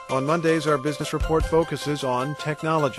On Mondays, our business report focuses on technology.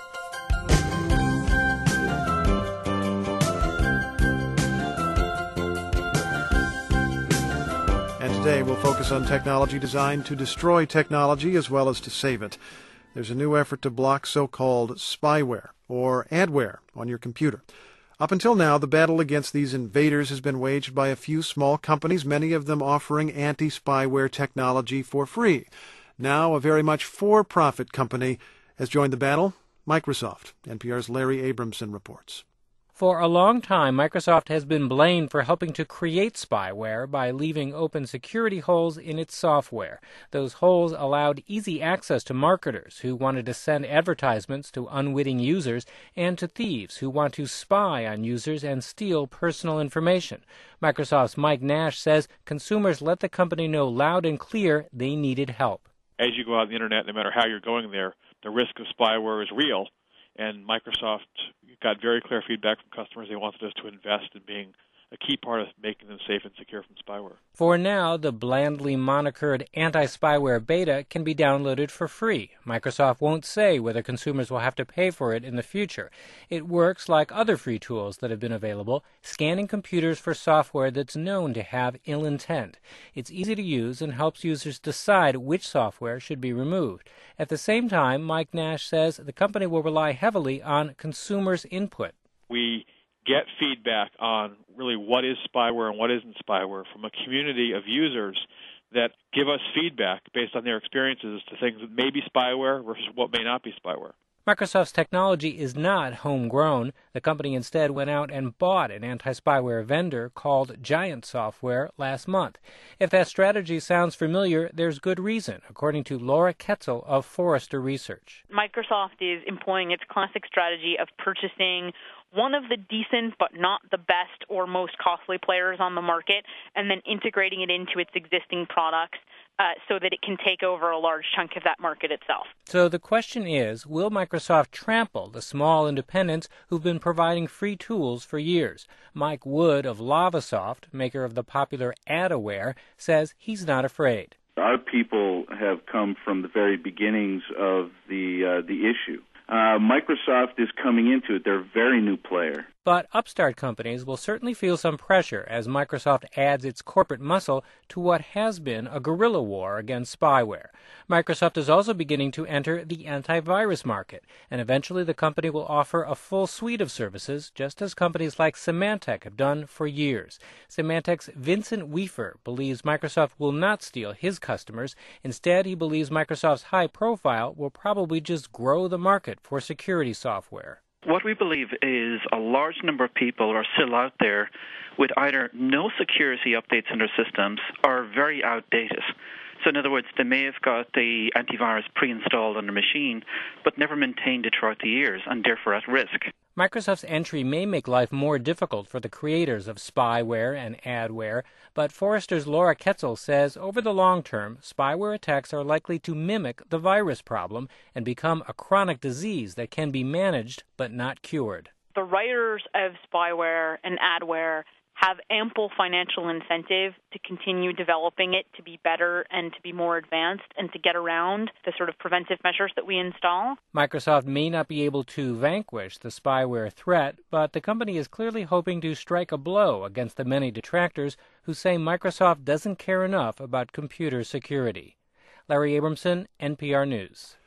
And today we'll focus on technology designed to destroy technology as well as to save it. There's a new effort to block so-called spyware or adware on your computer. Up until now, the battle against these invaders has been waged by a few small companies, many of them offering anti-spyware technology for free. Now, a very much for-profit company has joined the battle, Microsoft. NPR's Larry Abramson reports. For a long time, Microsoft has been blamed for helping to create spyware by leaving open security holes in its software. Those holes allowed easy access to marketers who wanted to send advertisements to unwitting users and to thieves who want to spy on users and steal personal information. Microsoft's Mike Nash says consumers let the company know loud and clear they needed help. As you go out on the Internet, no matter how you're going there, the risk of spyware is real. And Microsoft got very clear feedback from customers. They wanted us to invest in being a key part of making them safe and secure from spyware. For now, the blandly monikered anti-spyware beta can be downloaded for free. Microsoft won't say whether consumers will have to pay for it in the future. It works like other free tools that have been available, scanning computers for software that's known to have ill intent. It's easy to use and helps users decide which software should be removed. At the same time, Mike Nash says the company will rely heavily on consumers' input. We get feedback on really what is spyware and what isn't spyware from a community of users that give us feedback based on their experiences to things that may be spyware versus what may not be spyware. Microsoft's technology is not homegrown. The company instead went out and bought an anti-spyware vendor called Giant Software last month. If that strategy sounds familiar, there's good reason, according to Laura Ketzel of Forrester Research. Microsoft is employing its classic strategy of purchasing one of the decent but not the best or most costly players on the market and then integrating it into its existing products so that it can take over a large chunk of that market itself. So the question is, will Microsoft trample the small independents who've been providing free tools for years? Mike Wood of Lavasoft, maker of the popular AdAware, says he's not afraid. Our people have come from the very beginnings of the issue. Microsoft is coming into it. They're a very new player. But upstart companies will certainly feel some pressure as Microsoft adds its corporate muscle to what has been a guerrilla war against spyware. Microsoft is also beginning to enter the antivirus market, and eventually the company will offer a full suite of services, just as companies like Symantec have done for years. Symantec's Vincent Wiefer believes Microsoft will not steal his customers. Instead, he believes Microsoft's high profile will probably just grow the market for security software. What we believe is a large number of people are still out there with either no security updates in their systems or very outdated. So in other words, they may have got the antivirus pre-installed on their machine, but never maintained it throughout the years and therefore at risk. Microsoft's entry may make life more difficult for the creators of spyware and adware, but Forrester's Laura Ketzel says over the long term, spyware attacks are likely to mimic the virus problem and become a chronic disease that can be managed but not cured. The writers of spyware and adware have ample financial incentive to continue developing it to be better and to be more advanced and to get around the sort of preventive measures that we install. Microsoft may not be able to vanquish the spyware threat, but the company is clearly hoping to strike a blow against the many detractors who say Microsoft doesn't care enough about computer security. Larry Abramson, NPR News.